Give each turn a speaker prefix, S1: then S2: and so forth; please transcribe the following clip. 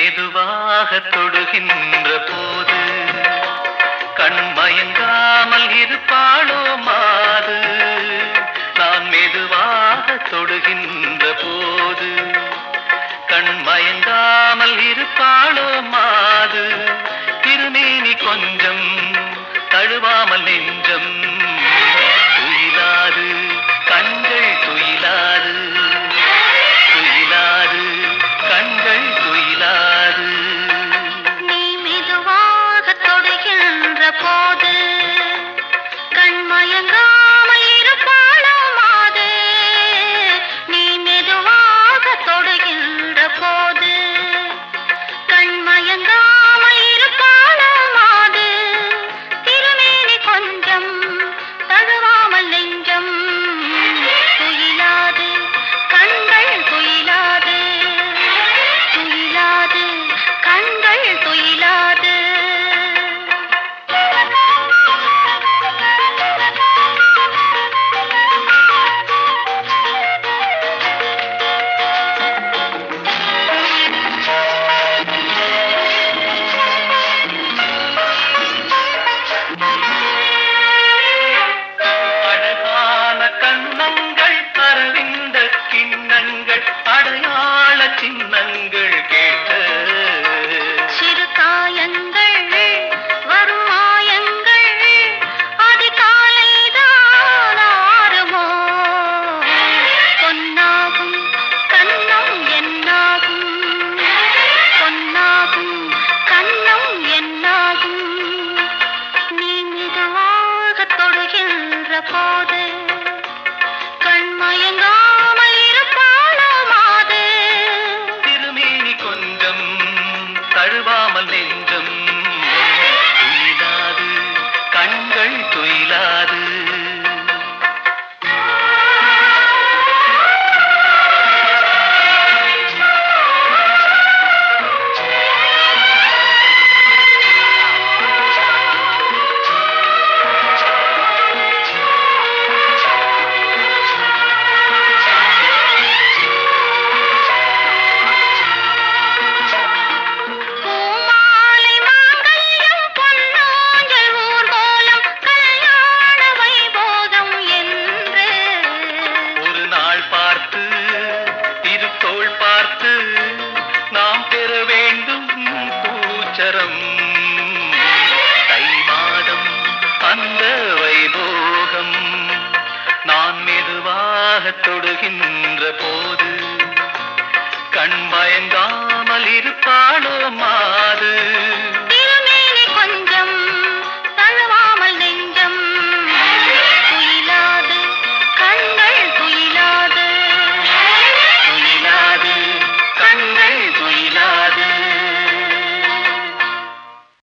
S1: மெதுவாக தொடுகின்ற போது கண் மயங்காமல் இருப்பாளோ மாது. நான் மெதுவாக தொடுகின்ற போது கண் மயங்காமல் இருப்பாளோ மாது. திருமேனி கொஞ்சம் தழுவாமல் நெஞ்சம் துயிலாது, கண்கள் துயிலாது, துயிலாது, கண்கள் துயிலாது.
S2: நீ மெதுவாக தொடுகின்ற போது கண் மயங்காமல் இருப்பாளோ மாது. நீ மெதுவாக தொடுகின்ற போது கண் மயங்காமல் இருப்பாளோ மாது. திருமேனி கொஞ்சம் தழுவாமல் நெஞ்சம் துயிலாது, கண்கள் துயிலாது, துயிலாது, கண்கள் துயிலாது.
S1: அழகான கண்ணங்கள், அரவிந்த கிண்ணங்கள், அடையாள சின்னங்கள் கேட்ட
S2: சிறு காயங்கள் வரும் மாயங்கள் அதிகாலைதான் ஆறுமோ. பொன்னாகும் கண்ணம் என்னாகும், பொன்னாகும் கண்ணம் என்னாகும். நீ மெதுவாக தொடுகின்ற போது கண் மயங்காமல் இருப்பாளோ மாது.
S1: திருமேனி கொஞ்சம் தழுவாமல் நெஞ்சம் துயிலாது, கண்கள் துயிலாது.
S2: பூமாலை மாங்கல்யம் பொன்னூஞ்சல் ஊர்கோலம் கல்யாண வைபோகம் என்று
S1: ஒரு நாள் பார்த்து திருத்தோள் பார்த்து நாம் பெற வேண்டும் பூச்சரம். தை மாதம் அந்த வைபோகம் நான் மெதுவாக தொடுகின்ற போது கண் பயங்காமல்